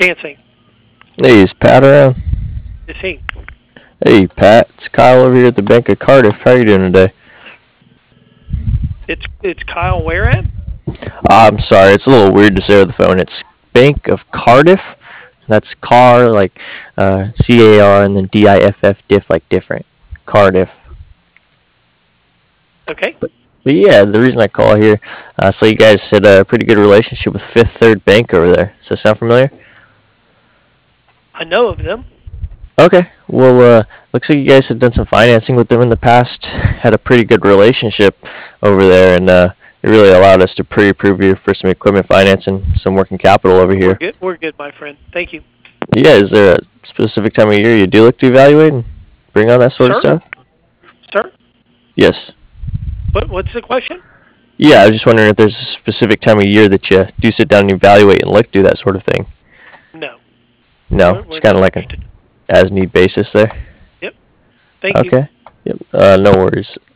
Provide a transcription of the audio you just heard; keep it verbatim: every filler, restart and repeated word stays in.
Financing. Hey, is Pat around? Is he? Hey, Pat, it's Kyle over here at the Bank of Cardiff. How are you doing today? It's it's Kyle where at? I'm sorry, it's a little weird to say over the phone. It's Bank of Cardiff. That's car, like uh, C A R, and then D I F F, diff, like different. Cardiff. Okay. But, but yeah, the reason I call here, uh, so you guys had a pretty good relationship with Fifth Third Bank over there. Does that sound familiar? I know of them. Okay. Well, uh, looks like you guys have done some financing with them in the past. Had a pretty good relationship over there, and uh, it really allowed us to pre-approve you for some equipment financing, some working capital over We're here. good. We're good, my friend. Thank you. Yeah, is there a specific time of year you do look to evaluate and bring on that sort of Sir? stuff? Sir? Yes. What what's the question? Yeah, I was just wondering if there's a specific time of year that you do sit down and evaluate and look to that sort of thing. No. No, We're it's we're kind not of like an interested. as-need basis there. Yep. Thank you. Okay. Yep. Uh, no worries.